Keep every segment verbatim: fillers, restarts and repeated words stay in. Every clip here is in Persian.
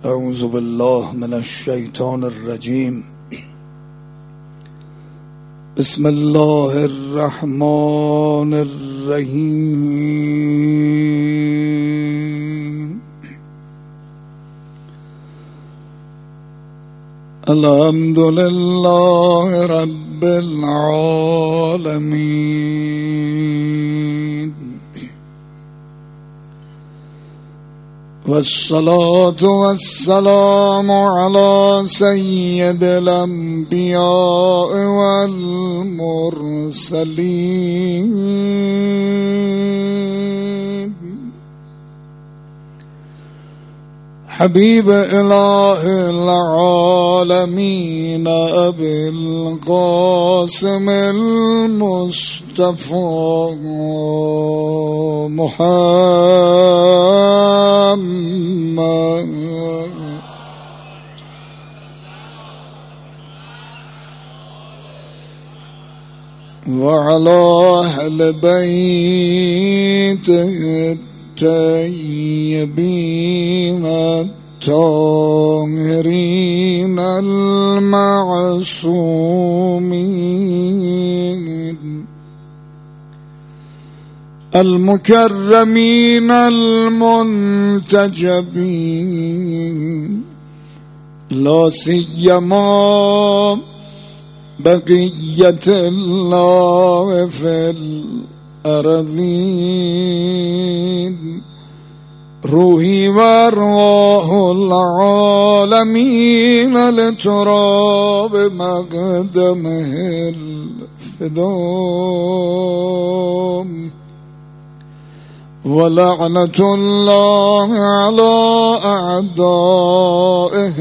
اعوذ بالله من الشیطان الرجیم. بسم الله الرحمن الرحیم. الحمد لله رب العالمین والصلاة والسلام على سيد الأنبياء والمرسلين حبيب إله العالمين أبي القاسم المصطفى محمد وعلى أهل بيته الطيبين الطاهرين المعصومين المكرمين المنتجبين لا سيما بقية الله في الأرضين روحي وارواح العالمين لتراب مقدمه الفدام ولعنة الله على أعدائه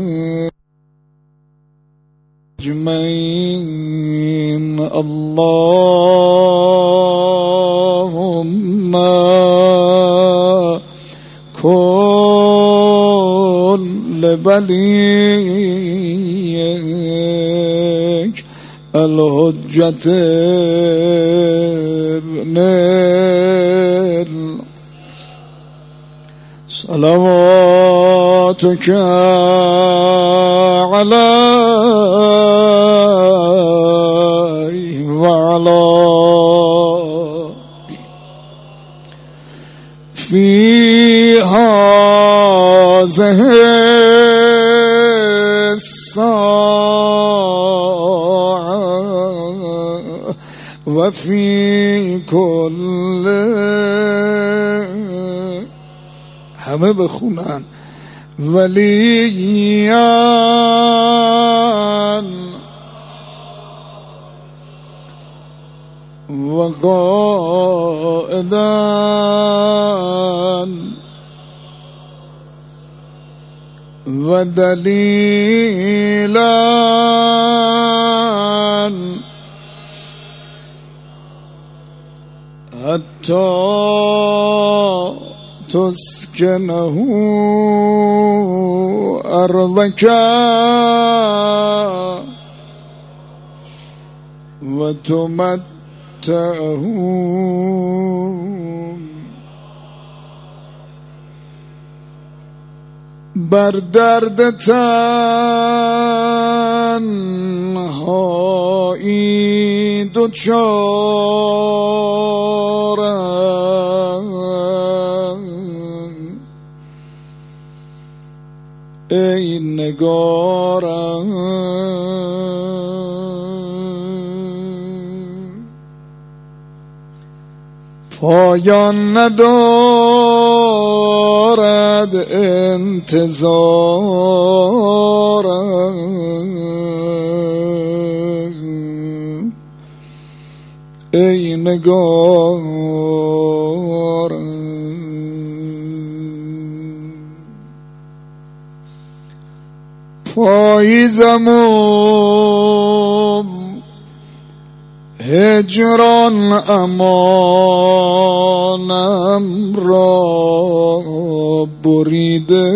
أجمعين. اللهم كن لوليك الحجة ابن صلواتك عليه وعلى في هذه الساعة وفي كل همه بخونن ولیان و قائدان و دلیلان حتی تسکنه أرضك وتمتعه بر درد تنهایی دوچارم ای نگارم پایان ندارد انتظارم ای نگارم پاییزم و هجران امانم را بریده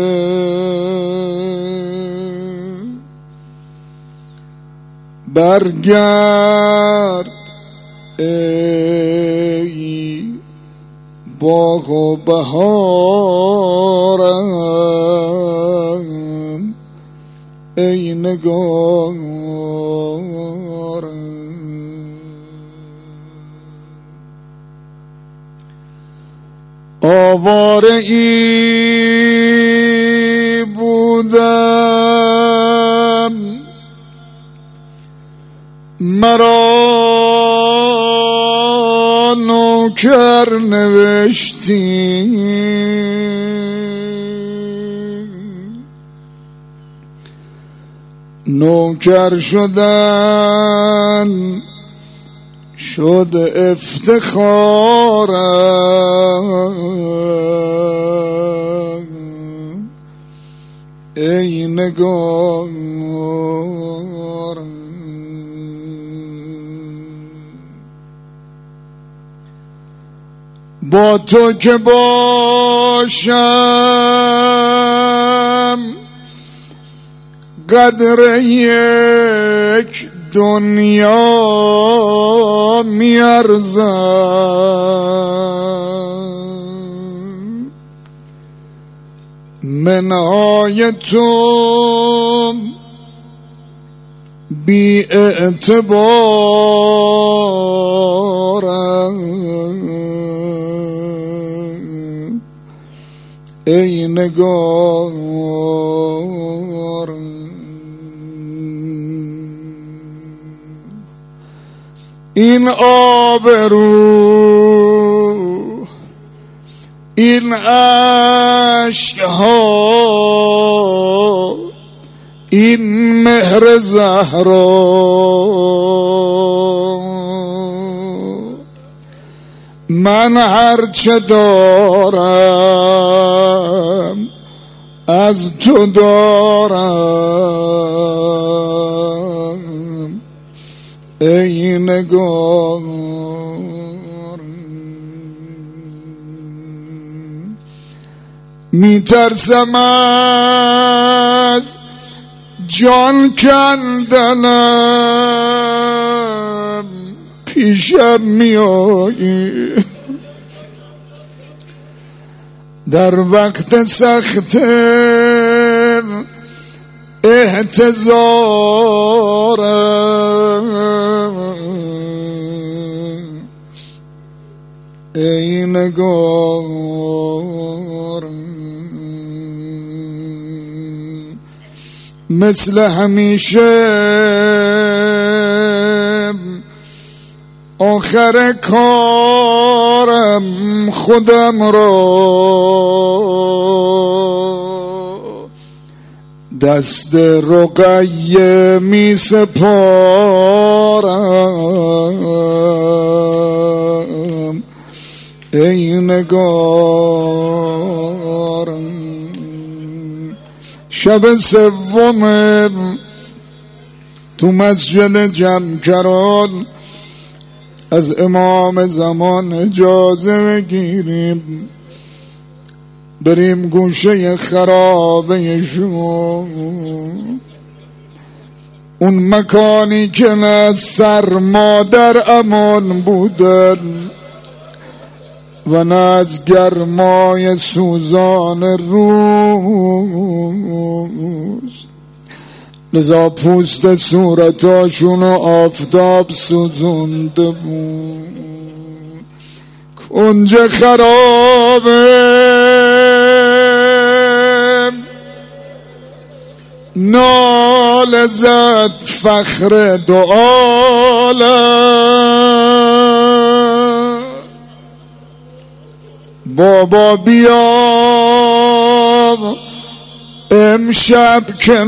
برگرد ای باغ و بهارم ای نگار آواره ای بودم مرا نوکر نوشتی نوکر شدن شد افتخارم ای نگار با تو که باشم قدر یک دنیا میارزم منهای تو بی اعتبارم ای نگار این آبرو این عشقها این مهر زهرا من هرچه دارم از تو دارم ای نگار می ترسم از جان کندنم پیشم می آیی در وقت سخت احتضارم ای نگار مثل همیشه آخر کارم خودم را دست رقیه می سپارم ای نگارم شب سوم تو مسجد جمکران از امام زمان اجازه بگیریم بریم گوشه خرابه شما اون مکانی که نه سرما در امان بودن و نه از گرمای سوزان روز لذا پوست صورتاشون آفتاب سوزونده بود کنج خرابه نال زد فخر دو عالم بابا بیا امشب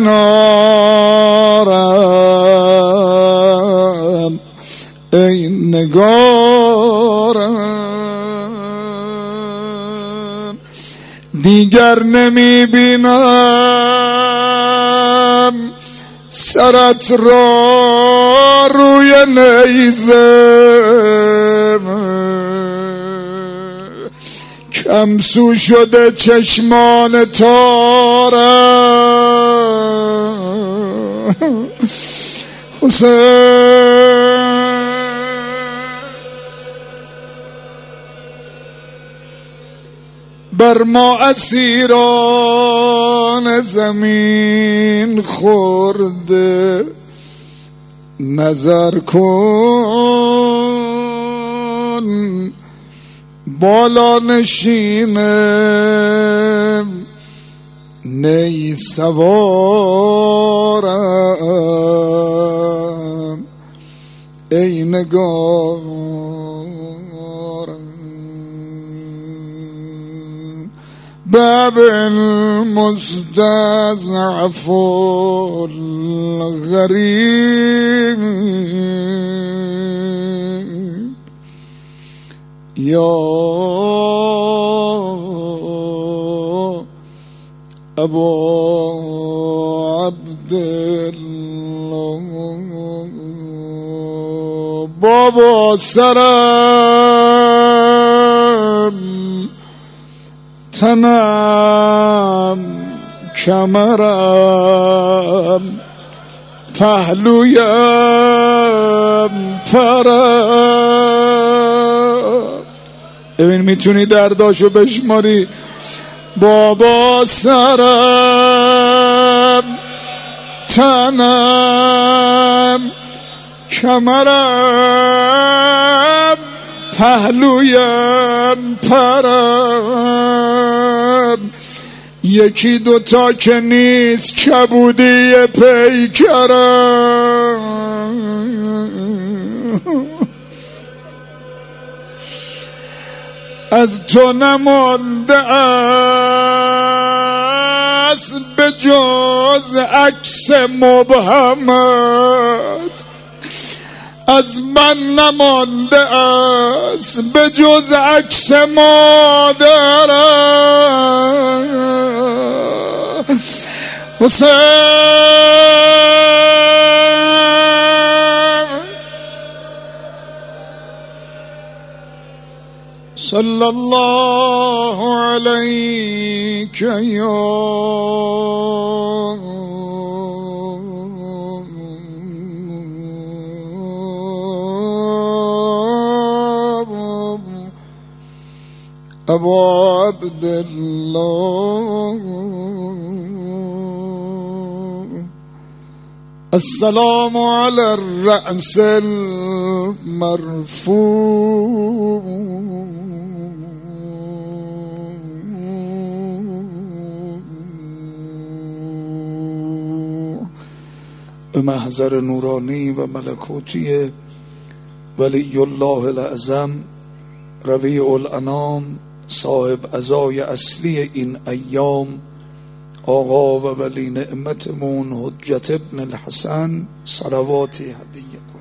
کنارم ای نگارم دیگر نمی بینم سرت را روی نیزم کم سو شده چشمان تارم حسین بر ما اسیران دان زمین خورده نظر کن بالا نشینه نی سوارم ای نگارم باب المستضعف الغریب یا ابا عبدالله بابا سرم تنم کمرم پهلویم پرم. ببین میتونی درداشو بشماری. بابا سرم تنم کمرم پهلویم پرم یکی دوتا که نیست کبودی پیکرم از تو نمانده است به جز عکس مبهمت از من نمانده است به جز عکس مادرم حسین صلی الله علیک یا ابا عبدالله السلام علی الرأس المرفوع به محضر نورانی و ملکوتی ولی الله الاعظم ربیع الانام صاحب عزای اصلی این ایام آقا و ولی نعمتمون حجت ابن الحسن صلواتی هدیه